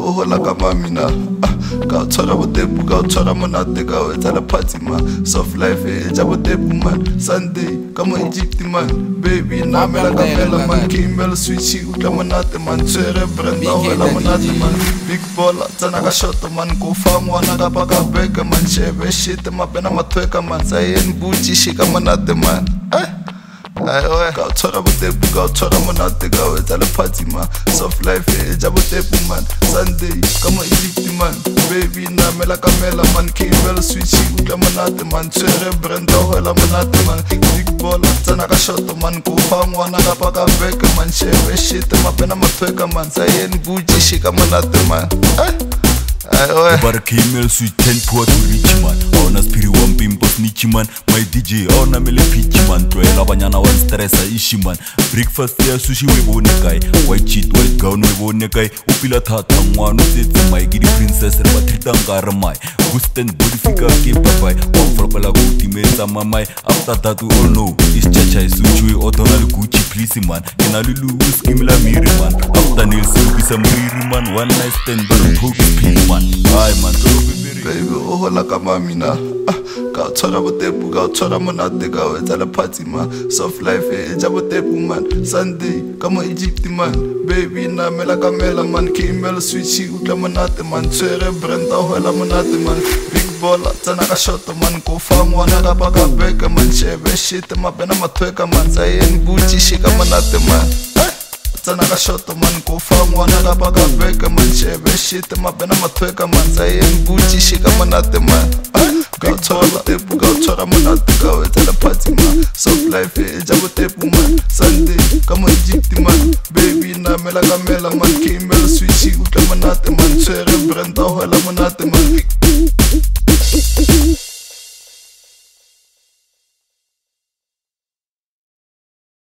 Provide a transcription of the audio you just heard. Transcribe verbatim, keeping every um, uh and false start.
o hola ka mamina ka tshwara botepu ka tshwara monate ka o etsa le party man soft life e ja botepu man Sunday ka mo Egypt man baby na mela ka mela man kimel switchy utla monate man tsere brenda hola monate man big baller tsana ka shot man ko fangwa na ka baka beka man shebe shit mapena matweka man sayen buchi shika monate man eh ka tshwara botepu ka tshwara monate ka o etsa le party man soft life e ja botepu man Sunday ka mo Egypt man baby na mela ka mela man kimel switchy utla monate man tsere brenda hola monate man big baller tsana ka shot man ko fangwa na ka baka beka man shebe shit mapena matweka man sayen buchi shika monate man eh Bar kimel sweet ten poor to rich man Aona spiri one pimpo snitchy man My D J aona mele pitch man Twela banyana one stressa ishi man Breakfast ya sushi webo nekai White cheat white gown webo nekai Upila thata ngwano setsi mai Gidi princess reba trita ngara mai Gusten body fika ke papai Wamfrapala kuti mesa mamai After that we all know Is chachai sushi we otonal Gucci please man Kena lulu skimla miri man After Nelson bisa mriri man One night stand but poke pin man Ay man, baby, o hola ka mamina ka tshwara botepu ka tshwara monate ka o etsa le party man soft life e ja botepu man Sunday ka mo Egypt man baby na mela ka mela man kimel switchy utla monate man tsere brenda hola monate man big baller tsana ka shot man ko fangwa na ka baka beka man shebe shit mapena matweka man sayen buchi shika monate man tsana ka shot man ko fangwa na ka baka beka man shebe shit mapena matweka man sayen buchi shika monate man ka tshwara tepu ka tshwara monate ka o etsa le party man soft life e ja botepu man Sunday ka mo Egypt man baby na mela ka mela man kimel switchy utla monate man tsere brenda hola monate man